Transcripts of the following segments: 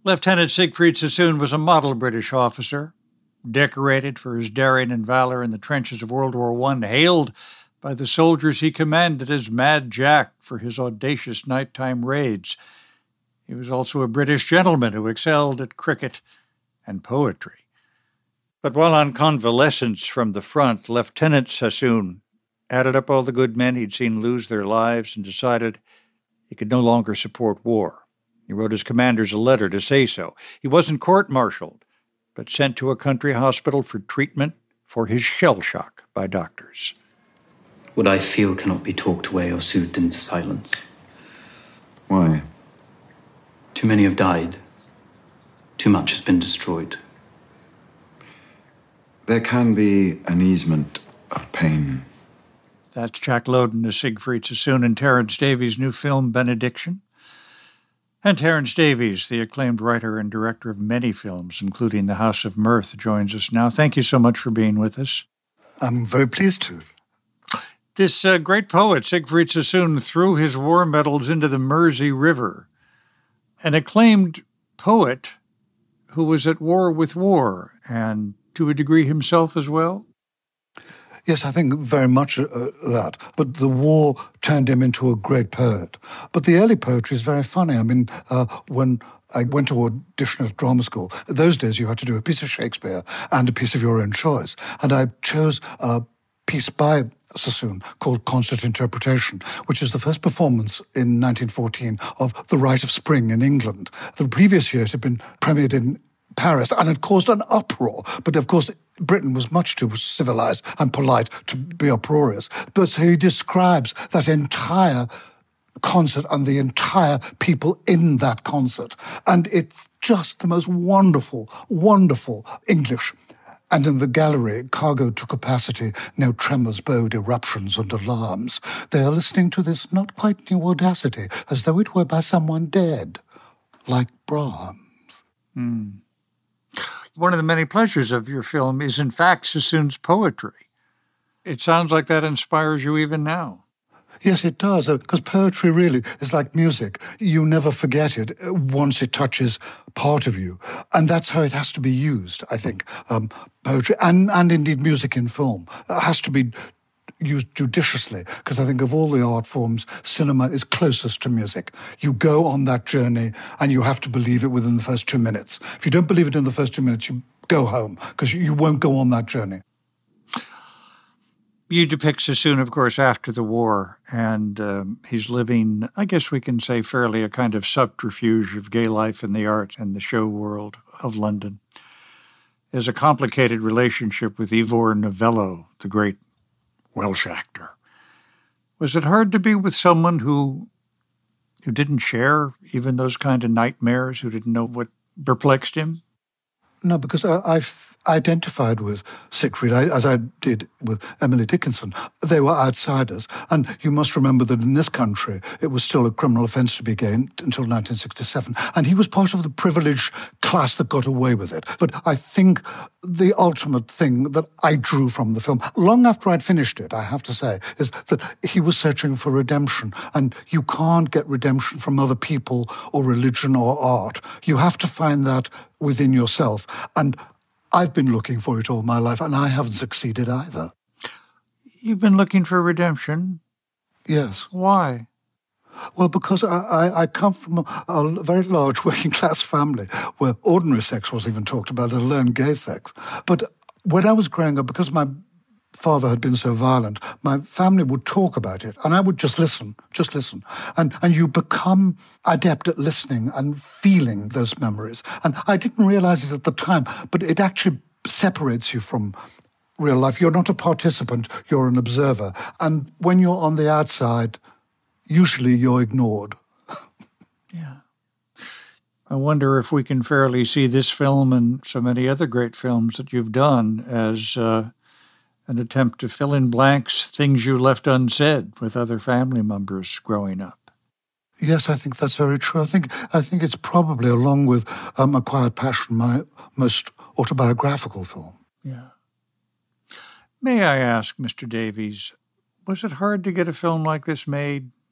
Lieutenant Siegfried Sassoon was a model British officer, decorated for his daring and valor in the trenches of World War I, hailed by the soldiers he commanded as Mad Jack for his audacious nighttime raids. He was also a British gentleman who excelled at cricket and poetry. But while on convalescence from the front, Lieutenant Sassoon added up all the good men he'd seen lose their lives and decided he could no longer support war. He wrote his commanders a letter to say so. He wasn't court-martialed, but sent to a country hospital for treatment for his shell shock by doctors. What I feel cannot be talked away or soothed into silence. Why? Too many have died. Too much has been destroyed. There can be an easement of pain. That's Jack Lowden as Siegfried Sassoon in Terence Davies' new film, Benediction. And Terence Davies, the acclaimed writer and director of many films, including The House of Mirth, joins us now. Thank you so much for being with us. I'm very pleased to. This great poet, Siegfried Sassoon, threw his war medals into the Mersey River. An acclaimed poet who was at war with war, and to a degree himself as well? Yes, I think very much that. But the war turned him into a great poet. But the early poetry is very funny. I mean, when I went to audition at drama school, those days you had to do a piece of Shakespeare and a piece of your own choice. And I chose a piece by Sassoon called Concert Interpretation, which is the first performance in 1914 of The Rite of Spring in England. The previous year it had been premiered in Paris, and it caused an uproar. But of course, Britain was much too civilized and polite to be uproarious. But so he describes that entire concert and the entire people in that concert. And it's just the most wonderful, wonderful English. And in the gallery, cargo to capacity, no tremors, bowed eruptions and alarms. They are listening to this not quite new audacity, as though it were by someone dead, like Brahms. Mm. One of the many pleasures of your film is, in fact, Sassoon's poetry. It sounds like that inspires you even now. Yes, it does, because poetry really is like music. You never forget it once it touches part of you. And that's how it has to be used, I think. Poetry and indeed music in film has to be used judiciously, because I think of all the art forms, cinema is closest to music. You go on that journey and you have to believe it within the first 2 minutes. If you don't believe it in the first 2 minutes, you go home, because you won't go on that journey. You depict Sassoon, of course, after the war, and he's living, I guess we can say fairly, a kind of subterfuge of gay life in the arts and the show world of London. There's a complicated relationship with Ivor Novello, the great Welsh actor. Was it hard to be with someone who didn't share even those kind of nightmares, who didn't know what perplexed him? No, because I've identified with Siegfried, as I did with Emily Dickinson. They were outsiders. And you must remember that in this country, it was still a criminal offence to be gay until 1967. And he was part of the privileged class that got away with it. But I think the ultimate thing that I drew from the film, long after I'd finished it, I have to say, is that he was searching for redemption. And you can't get redemption from other people or religion or art. You have to find that within yourself. And I've been looking for it all my life, and I haven't succeeded either. You've been looking for redemption? Yes. Why? Well, because I come from a very large working-class family where ordinary sex wasn't even talked about, let alone gay sex. But when I was growing up, because my father had been so violent, my family would talk about it, and I would just listen. And you become adept at listening and feeling those memories. And I didn't realize it at the time, but it actually separates you from real life. You're not a participant, you're an observer. And when you're on the outside, usually you're ignored. Yeah. I wonder if we can fairly see this film and so many other great films that you've done as an attempt to fill in blanks, things you left unsaid with other family members growing up. Yes, I think that's very true. I think it's probably, along with A Quiet Passion, my most autobiographical film. Yeah. May I ask, Mr. Davies, was it hard to get a film like this made?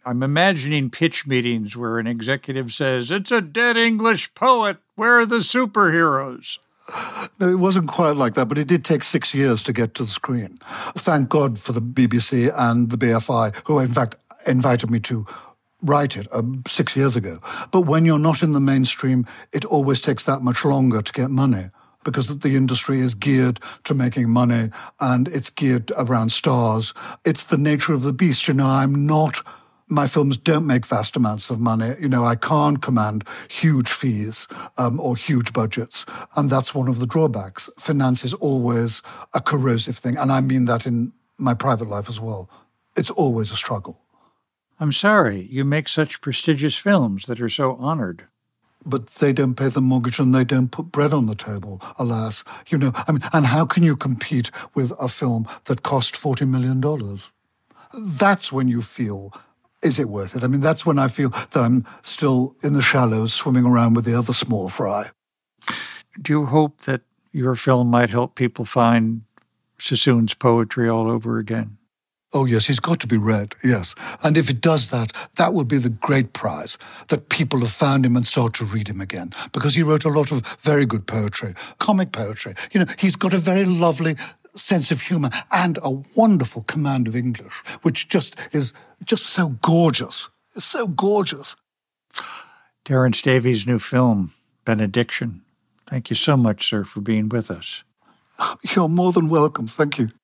I'm imagining pitch meetings where an executive says, "It's a dead English poet. Where are the superheroes?" No, it wasn't quite like that, but it did take 6 years to get to the screen. Thank God for the BBC and the BFI, who in fact invited me to write it 6 years ago. But when you're not in the mainstream, it always takes that much longer to get money, because the industry is geared to making money and it's geared around stars. It's the nature of the beast. My films don't make vast amounts of money. I can't command huge fees or huge budgets. And that's one of the drawbacks. Finance is always a corrosive thing. And I mean that in my private life as well. It's always a struggle. I'm sorry, you make such prestigious films that are so honored. But they don't pay the mortgage and they don't put bread on the table, alas. And how can you compete with a film that cost $40 million? That's when you feel, is it worth it? That's when I feel that I'm still in the shallows swimming around with the other small fry. Do you hope that your film might help people find Sassoon's poetry all over again? Oh, yes, he's got to be read, yes. And if it does that, that will be the great prize, that people have found him and start to read him again, because he wrote a lot of very good poetry, comic poetry. He's got a very lovely sense of humour and a wonderful command of English, which is so gorgeous. It's so gorgeous. Terence Davies' new film, Benediction. Thank you so much, sir, for being with us. You're more than welcome. Thank you.